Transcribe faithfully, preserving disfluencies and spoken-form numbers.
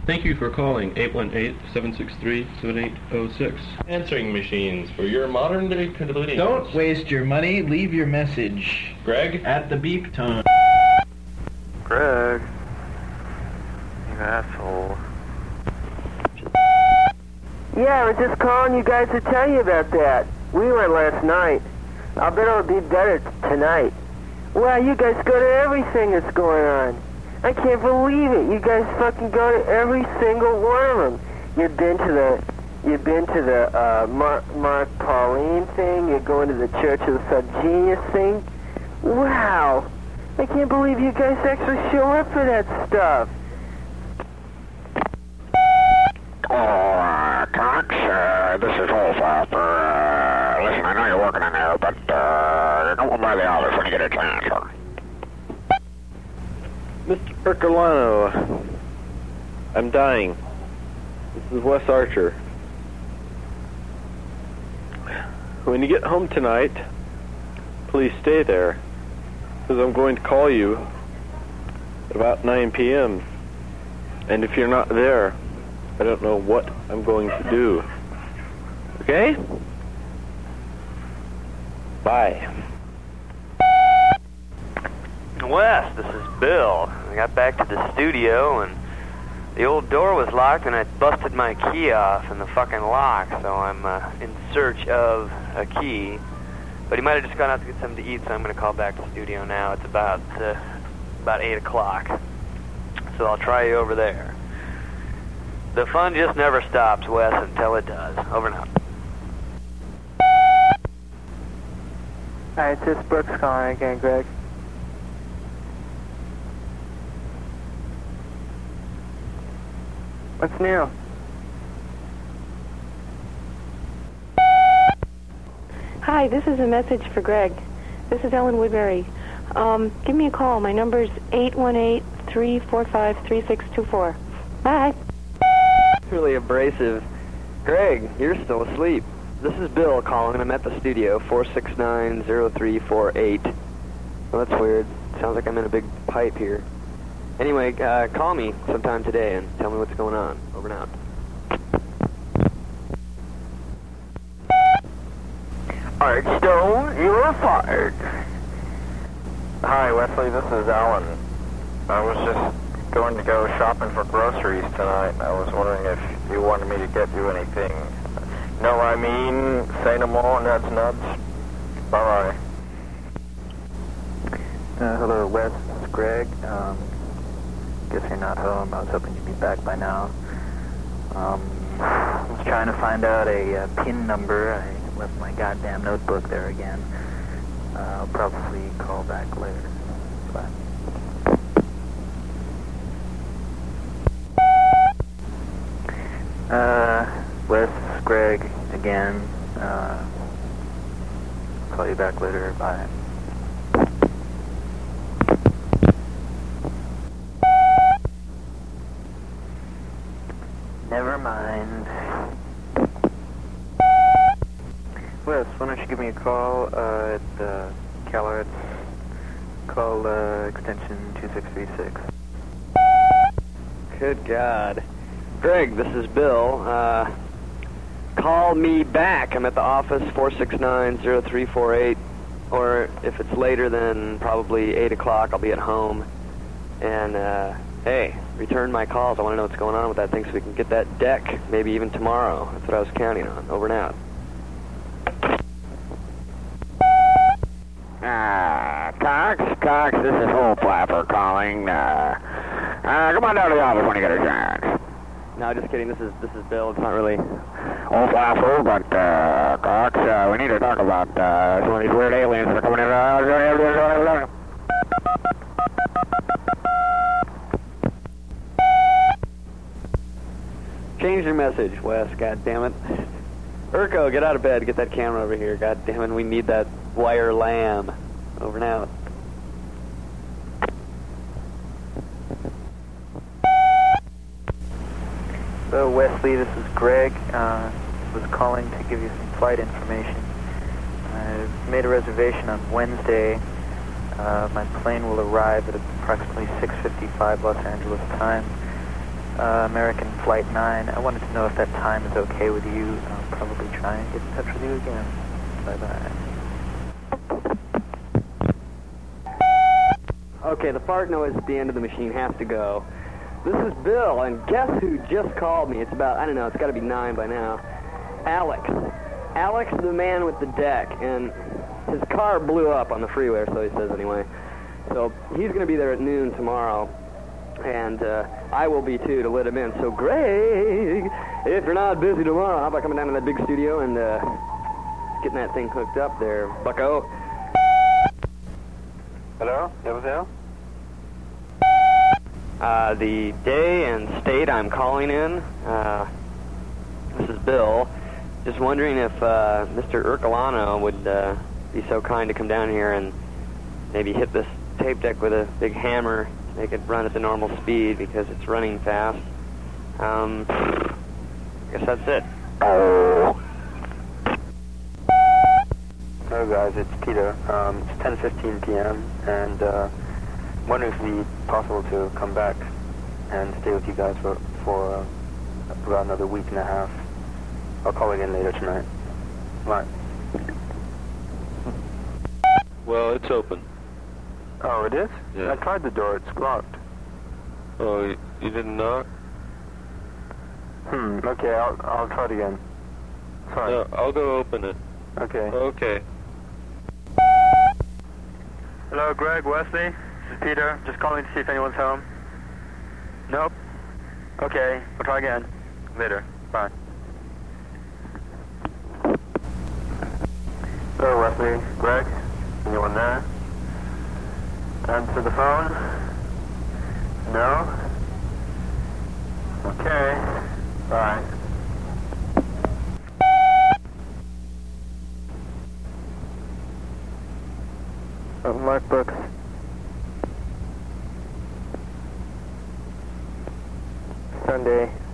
Thank you for calling eight one eight, seven six three, seven eight zero six. Answering machines for your modern-day convenience. Don't waste your money. Leave your message. Greg? At the beep tone. Greg. You asshole. Yeah, I was just calling you guys to tell you about that. We went last night. I bet it'll be better tonight. Wow, you guys go to everything that's going on. I can't believe it. You guys fucking go to every single one of them. You've been to the, you've been to the uh, Mark, Mark Pauline thing. You're going to the Church of the Subgenius thing. Wow, I can't believe you guys actually show up for that stuff. Oh, uh, Cox, uh, this is Holfapper. Uh, listen, I know you're working in there, but uh, don't by the office when you get a chance. Huh? Mister Ercolano, I'm dying. This is Wes Archer. When you get home tonight, please stay there, because I'm going to call you at about nine p m And if you're not there, I don't know what I'm going to do. Okay? Bye. Wes, this is Bill. I got back to the studio and the old door was locked and I busted my key off in the fucking lock, so I'm uh, in search of a key. But he might have just gone out to get something to eat, so I'm going to call back to the studio now. It's about, uh, about eight o'clock. So I'll try you over there. The fun just never stops, Wes, until it does. Over and out. Alright, it's just Brooks calling again, Greg. What's new? Hi, this is a message for Greg. This is Ellen Woodbury. Um, give me a call. My number's eight one eight, three four five, three six two four. Bye. Really abrasive. Greg, you're still asleep. This is Bill calling. I'm at the studio, four six nine, zero three four eight. Well, that's weird. Sounds like I'm in a big pipe here. Anyway, uh, call me sometime today and tell me what's going on. Over and out. Art Stone, you're fired. Hi, Wesley, this is Alan. I was just going to go shopping for groceries tonight. I was wondering if you wanted me to get you anything. Know what I mean? Say no more, nuts, nuts. Bye-bye. Uh, hello, Wes. This is Greg. Um, guess you're not home. I was hoping you'd be back by now. Um, I was trying to find out a uh, PIN number. I left my goddamn notebook there again. Uh, I'll probably call back later. Bye. Uh, Wes, this is Greg again. Uh, call you back later. Bye. Never mind. Wes, why don't you give me a call uh, at uh, CalArts. Call uh, extension two six three six. Good God. Greg, this is Bill. Uh, call me back. I'm at the office, four six nine, zero three four eight. Or if it's later than probably eight o'clock, I'll be at home. And, uh, hey, return my calls. I want to know what's going on with that thing so we can get that deck, maybe even tomorrow. That's what I was counting on. Over and out. Uh, Cox, Cox, this is Holfapper calling. Uh, uh, come on down to the office when you get a chance. No, just kidding. This is this is Bill. It's not really Holfapper, but uh, Cox, uh, we need to talk about uh, some of these weird aliens that are coming in. Uh, Change your message, Wes. God damn it. Urko, get out of bed. Get that camera over here. God damn it. We need that wire lamb. Over and out. Hello, Wesley. This is Greg. Uh, was calling to give you some flight information. I made a reservation on Wednesday. Uh, my plane will arrive at approximately six fifty-five Los Angeles time. uh, American Flight nine. I wanted to know if that time is okay with you. I'll probably try and get in touch with you again. Bye-bye. Okay, the fart noise at the end of the machine has to go. This is Bill, and guess who just called me? It's about, I don't know, it's got to be nine by now. Alex. Alex, the man with the deck, and his car blew up on the freeway, or so he says anyway. So he's going to be there at noon tomorrow, and uh, I will be too to let him in. So Greg, if you're not busy tomorrow, how about coming down to that big studio and uh, getting that thing hooked up there, bucko? Hello? Yellowtail? Uh, the day and state I'm calling in, uh, this is Bill. Just wondering if uh, Mister Urcolano would uh, be so kind to come down here and maybe hit this tape deck with a big hammer, make it run at the normal speed because it's running fast. Um, I guess that's it. Hello guys, it's Peter. Um, it's ten fifteen p m and uh, wondering if it would be possible to come back and stay with you guys for, for uh, about another week and a half. I'll call again later tonight. Bye. Well, it's open. Oh, it is? Yeah. I tried the door. It's locked. Oh, you, you didn't knock? Hmm, okay, I'll, I'll try it again. Sorry. No, I'll go open it. Okay. Okay. Hello, Greg, Wesley. This is Peter. Just calling to see if anyone's home. Nope. Okay, we'll try again. Later. Bye. Hello, Wesley. Greg? Anyone there? Answer the phone? No? Okay. Bye. Oh, Mark Brooks. Sunday.